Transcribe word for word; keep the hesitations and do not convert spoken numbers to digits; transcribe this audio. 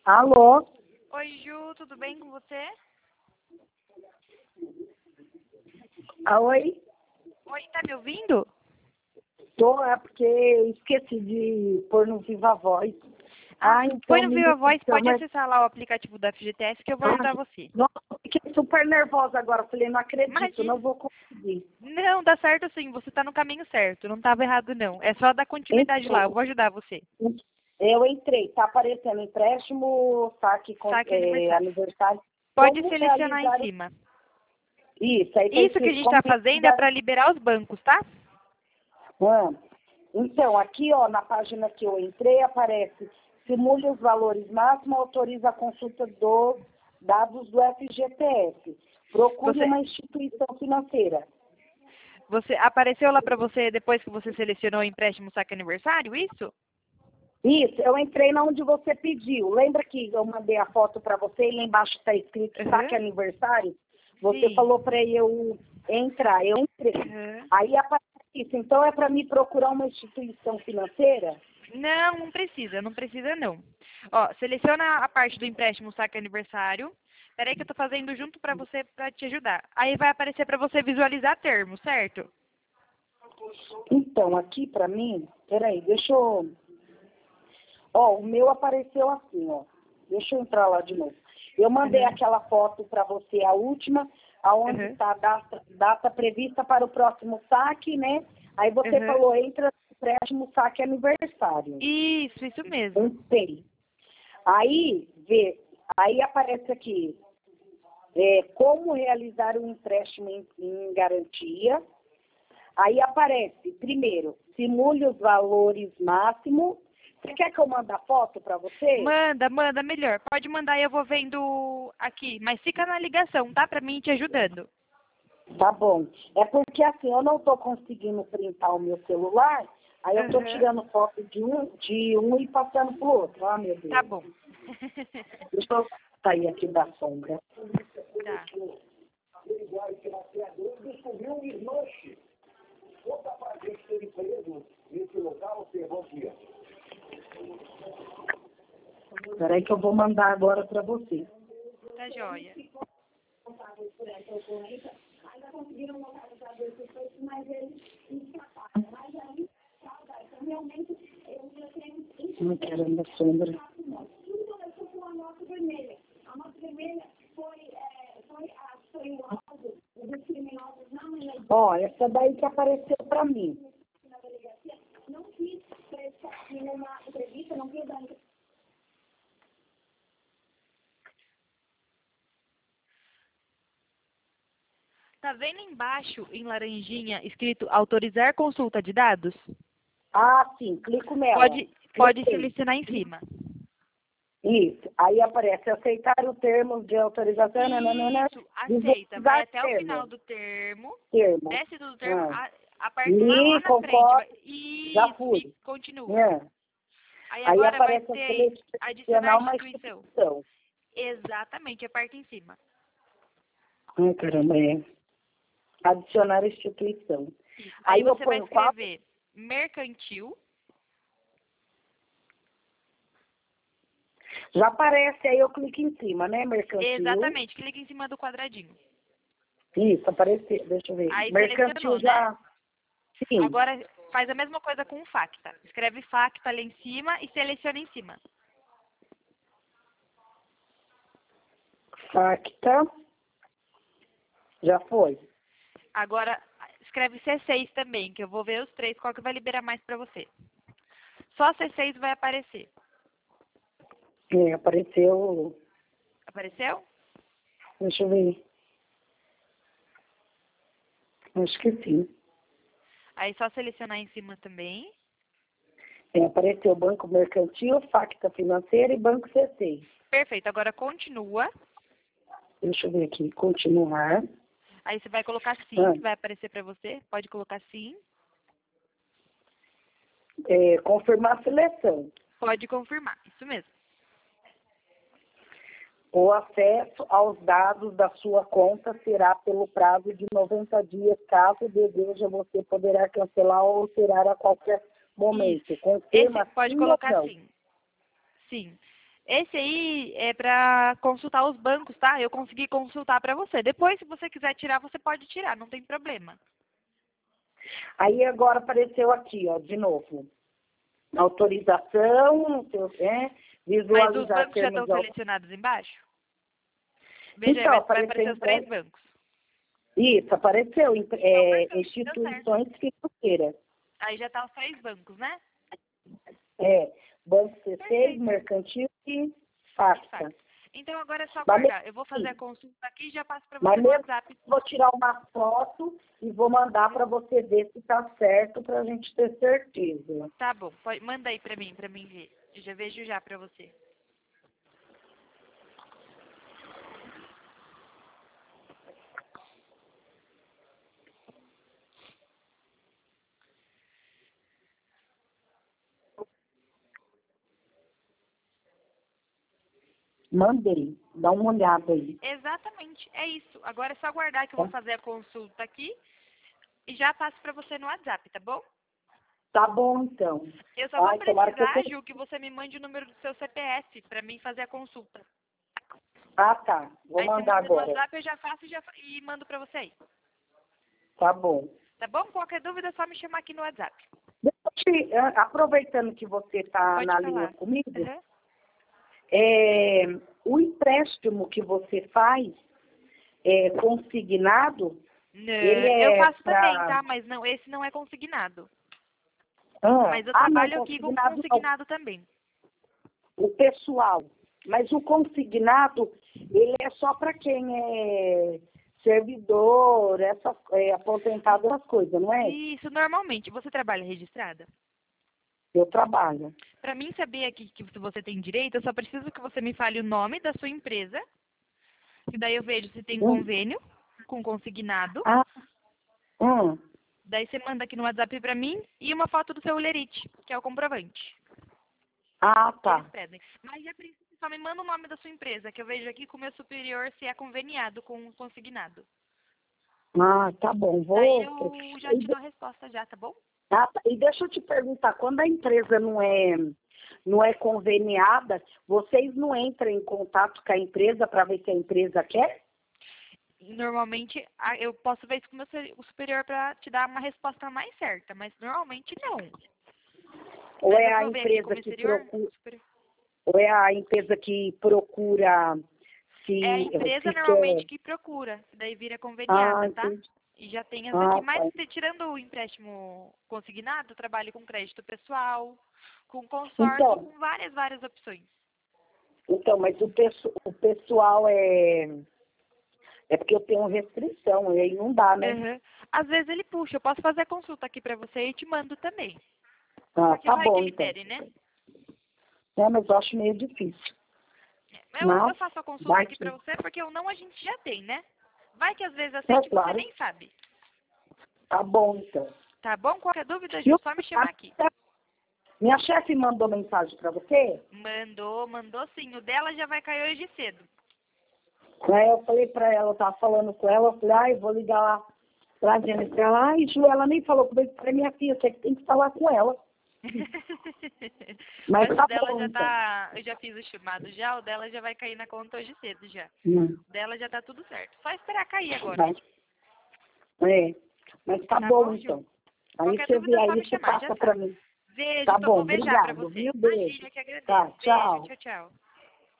Alô? Oi, Ju, tudo bem com você? Ah, oi? Oi, tá me ouvindo? Tô, é porque eu esqueci de pôr no Viva Voz. Ah, Ah, então põe no me Viva Voz, então, pode mas... acessar lá o aplicativo da F G T S que eu vou ajudar você. Nossa, fiquei super nervosa agora. Falei, não acredito, Imagina. não vou conseguir. Não, dá certo sim, você tá no caminho certo, não tava errado não. É só dar continuidade lá, eu Entrei. vou ajudar você. Eu entrei, tá aparecendo empréstimo, saque com, Saque é, aniversário. aniversário. Pode Como selecionar em realizar cima. isso? Aí tá Isso que a escrito gente como tá fazendo é realizar. para liberar os bancos, tá? Ah, então, aqui, ó, na página que eu entrei, aparece simule os valores máximos, autoriza a consulta dos dados do F G T S. Procure Você, uma instituição financeira. você apareceu lá para você depois que você selecionou o empréstimo saque aniversário, isso? Isso, eu entrei na onde você pediu. Lembra que eu mandei a foto para você e lá embaixo está escrito saque Uhum. aniversário? Você Sim. falou para eu entrar, eu entrei. Uhum. Aí aparece isso. Então é para me procurar uma instituição financeira? Não, não precisa, não precisa não. Ó, seleciona a parte do empréstimo saque aniversário. Peraí que eu tô fazendo junto pra você, pra te ajudar. Aí vai aparecer pra você visualizar termo, certo? Então, aqui para mim, peraí, deixa eu... Ó, o meu apareceu assim, ó. Deixa eu entrar lá de novo. Eu mandei Uhum. aquela foto para você, a última, aonde Uhum. está a data, data prevista para o próximo saque, né? Aí você Uhum. falou, entra no empréstimo saque aniversário. Isso, isso mesmo. Entrei. Aí, vê, aí aparece aqui, é, como realizar um empréstimo em, em garantia. Aí aparece, primeiro, simule os valores máximos. Você quer que eu mande a foto para você? Manda, manda, melhor. Pode mandar e eu vou vendo aqui. Mas fica na ligação, tá? Pra mim te ajudando. Tá bom. É porque assim, eu não estou conseguindo printar o meu celular, aí eu estou Uhum. tirando foto de um, de um e passando pro outro. Ah, meu Tá Deus. bom. Deixa eu sair aqui da sombra. Tá. Peraí que eu vou mandar agora para você. Tá joia. Não quero na sombra. Ó, essa daí que apareceu para mim. Tá vendo embaixo, em laranjinha, escrito autorizar consulta de dados? Ah, sim, clico nela. Pode, pode Cliquei. selecionar em cima. Isso. Aí aparece aceitar o termo de autorização, nananana, Isso, aceita. Vai visualizar até o final termo. do termo, Termo. desce do termo, Ah. a- aperta lá, lá E na frente. Vai, concordo, já isso, fui. e continua. É. Aí Aí agora vai aparece a ter adicionar selecionar uma instituição. instituição. Exatamente, aperta em cima. Ai, caramba, é. Adicionar a instituição. Isso. Aí Aí eu você vai ponho qual? escrever mercantil. Já aparece, aí eu clico em cima, né? Mercantil. Exatamente, clica em cima do quadradinho. Isso, apareceu. Deixa eu ver. Aí Mercantil selecionou, né? já. Sim. Agora faz a mesma coisa com o Facta. Escreve Facta ali em cima e seleciona em cima. Facta. Já foi. Agora escreve C seis também, que eu vou ver os três, qual que vai liberar mais para você. Só C seis vai aparecer. É, apareceu. Apareceu? Deixa eu ver. Acho que sim. Aí só selecionar em cima também. É, apareceu Banco Mercantil, Facta Financeira e Banco C seis. Perfeito, agora continua. Deixa eu ver aqui. Continuar. Aí você vai colocar sim, Ah, que vai aparecer para você. Pode colocar sim. é, confirmar a seleção. Pode confirmar, isso mesmo. O acesso aos dados da sua conta será pelo prazo de noventa dias. Caso deseja, você poderá cancelar ou alterar a qualquer Isso. momento. Esse Confirma pode sim ou colocar não? sim. Sim. Esse aí é para consultar os bancos, tá? Eu consegui consultar para você. Depois, se você quiser tirar, você pode tirar, não tem problema. Aí agora apareceu aqui, ó, de novo. Autorização, não sei o que, é, visualizar Mas os bancos já estão termos de- selecionados embaixo? Veja, Então, aí, vai, vai apareceu aparecer os três então, bancos. isso, apareceu em- Então, é, perfeito, deu certo. instituições financeiras. Aí já tá os três bancos, né? É, Banco C seis, Perfeito. Mercantil e E Facta. fax. Então agora é só Mas guardar. Eu vou fazer a mesmo, consulta aqui e já passo para mas você no mesmo WhatsApp. vou tirar uma foto e vou mandar para você ver se está certo, para a gente ter certeza. Tá bom, pode, manda aí para mim, para mim ver. Eu já vejo já para você. Mandei, dá uma olhada aí. Exatamente, é isso. Agora é só aguardar que eu vou fazer a consulta aqui e já passo para você no WhatsApp, tá bom? Tá bom, então. Eu só vou Ai, tomara que eu... precisar, Ju, que você me mande o número do seu C P F para mim fazer a consulta. Ah, tá. Vou Aí você mandar manda no agora. WhatsApp, eu já faço e, já, fa- e mando para você aí. Tá bom. Tá bom? Qualquer dúvida é só me chamar aqui no WhatsApp. Deixa eu te- ah, aproveitando que você está Pode na falar. linha comigo, Uhum. é, o empréstimo que você faz é, consignado, Não, ele eu é faço também, para... tá? Mas não, esse não é consignado. Ah, Mas eu ah, não, trabalho aqui com consignado não. consignado também. O pessoal. Mas o consignado, ele é só para quem é servidor, essa, é, aposentado, essas coisas, não é? Isso, normalmente. Você trabalha registrada? Eu trabalho. Para mim saber aqui que se você tem direito, eu só preciso que você me fale o nome da sua empresa, que daí eu vejo se tem Hum. convênio com consignado. Ah, hum. Daí você manda aqui no WhatsApp para mim e uma foto do seu lerite, que é o comprovante. Ah, Que eles tá. pedem. Mas a princípio só me manda o nome da sua empresa, que eu vejo aqui com o meu superior se é conveniado com o consignado. Ah, tá bom. Daí Vou. eu já te dou a resposta já, tá bom? Ah, tá. E deixa eu te perguntar, quando a empresa não é, não é conveniada, vocês não entram em contato com a empresa para ver se a empresa quer? Normalmente a- eu posso ver isso com o meu se- o superior para te dar uma resposta mais certa, mas normalmente não. Ou Mas é eu a vou ver aqui com o empresa meu que superior. procura, superior. ou é a empresa que procura se, É a empresa se normalmente quer? que procura, daí vira Ah, conveniada, tá? entendi. E já tem as aqui. Ah, Mas tá. se- tirando o empréstimo consignado, eu trabalho com crédito pessoal, com consórcio, Então, com várias, várias opções. então, mas o, pesso- o pessoal é. É porque eu tenho restrição, e aí não dá, né? Uhum. Às vezes ele puxa, eu posso fazer a consulta aqui pra você e te mando também. Ah, Porque tá vai que bom, ele então. pede, né? É, mas eu acho meio difícil. Eu, Mas, eu faço a consulta vai aqui que. pra você porque o não a gente já tem, né? Vai que às vezes É aceite e você claro. nem sabe. Tá bom, então. Tá bom? Qualquer dúvida, E Ju, o- só me chamar aqui. Minha chefe mandou mensagem para você? Mandou, mandou sim. O dela já vai cair hoje cedo. Aí eu falei para ela, eu tava falando com ela, eu falei, ai, vou ligar lá pra Jennifer. Ela, ai, Ju, ela nem falou comigo, para minha filha, você que tem que falar com ela. Mas Mas tá o dela bom, já então. tá. Eu já fiz o chamado já, o dela já vai cair na conta hoje cedo já. Hum. O dela já tá tudo certo. Só esperar cair agora. Mas, é, mas tá, Tá bom, bom, Ju? então. Aí Qualquer você dúvida vê é só aí, me você chamar, já passa para sabe. mim. Beijo, Tá então bom, vou ver já pra obrigado, você. viu? Beijo. Imagina que agradeço. Tá, Beijo, tchau. tchau, tchau.